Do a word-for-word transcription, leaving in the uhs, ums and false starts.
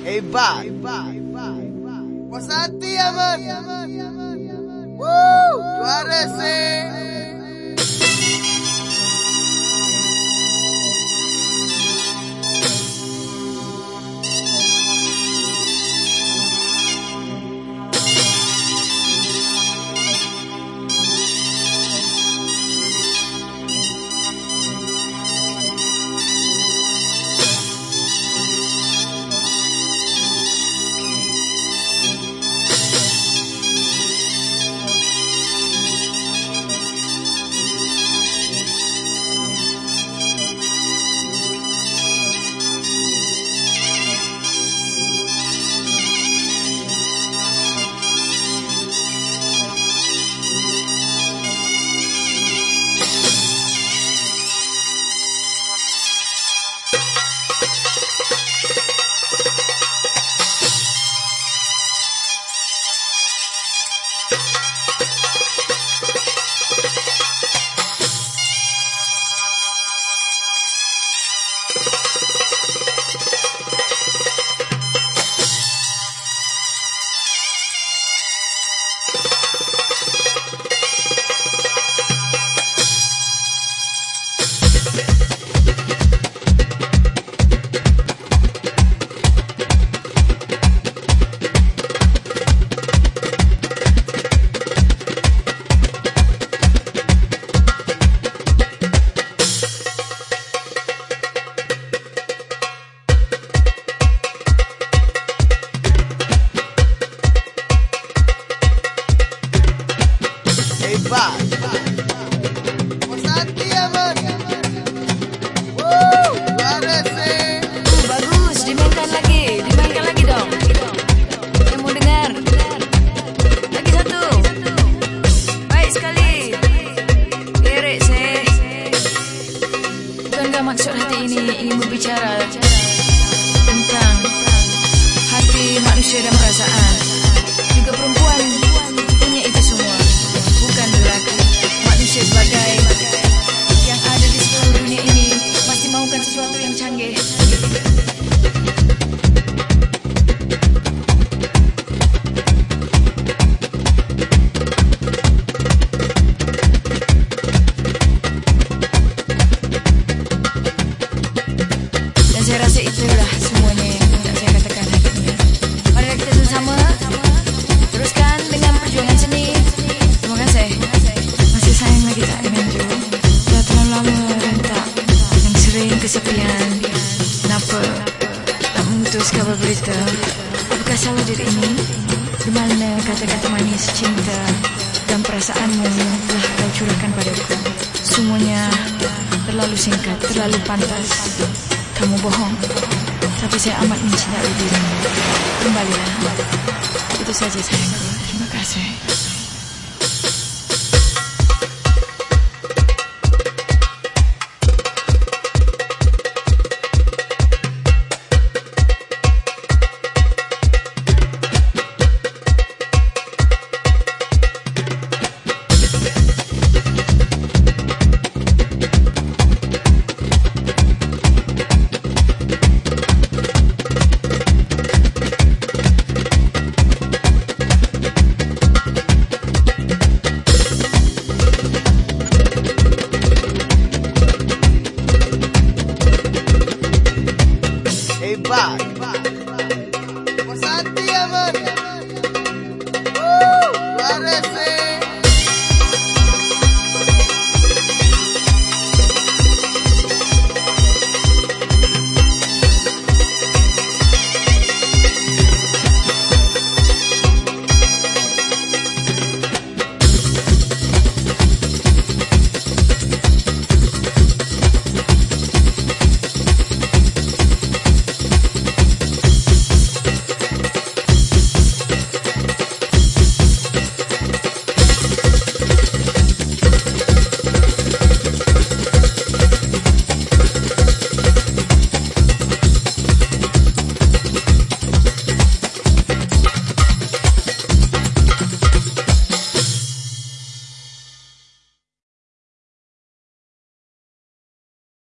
Hebat. Puas hati Aman. Woo, juara sih. Hebat. Puas hati Aman. Woo, juara sih. Bagus, dimainkan lagi, dimainkan lagi dong. Saya mau dengar. Lagi satu. Baik sekali. Lirik sih. Bukankah maksud hati ini ingin berbicara tentang hati manusia dan perasaan? Juga perempuan punya itu semua. Bukan lelaki. Manusia sebagai yang ada di seluruh dunia ini pasti mahukan sesuatu yang canggih. Dan saya rasa itulah semuanya yang nak saya katakan hari ini. Mari kita bersama teruskan dengan perjuangan seni. Terima kasih. Masih sayang lagi tak dengan Jo? Dah terlalu lama rentak dan sering kesepian. Kenapa tak mengutus kabar berita? Apakah salah diri ini? Di mana kata-kata manis cinta dan perasaanmu yang telah kau curahkan padaku? Semuanya terlalu singkat, terlalu pantas. Kamu bohong, tapi saya amat mencintai dirimu. Kembalilah. Itu saja sayangku. Terima kasih. Hebat.